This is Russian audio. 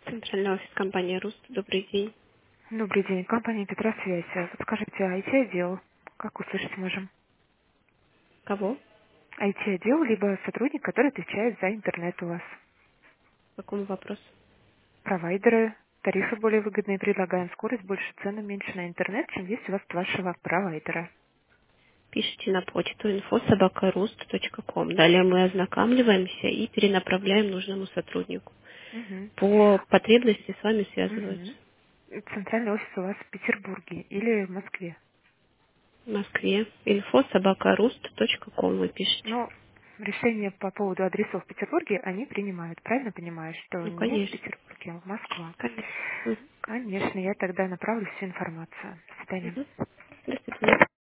Центральный офис компании «Руст». Добрый день. Добрый день, компания Петросвязь. Подскажите, IT-отдел, как услышать можем? Кого? IT-отдел, либо сотрудник, который отвечает за интернет у вас. По какому вопросу? Провайдеры, тарифы более выгодные предлагаем, скорость больше, цены меньше на интернет, чем есть у вас от вашего провайдера. Пишите на почту info@rust.com. Далее мы ознакомливаемся и перенаправляем нужному сотруднику. Угу. По потребности с вами связываются. Угу. Центральный офис у вас в Петербурге или в Москве. В Москве. info@rust.com вы пишете. Но решение по поводу адресов в Петербурге они принимают. Правильно понимаю, что Ну, не в конечно. Петербурге, а в Москва? Конечно. Мгм. Конечно, я тогда направлю всю информацию. До свидания. Мгм. До свидания.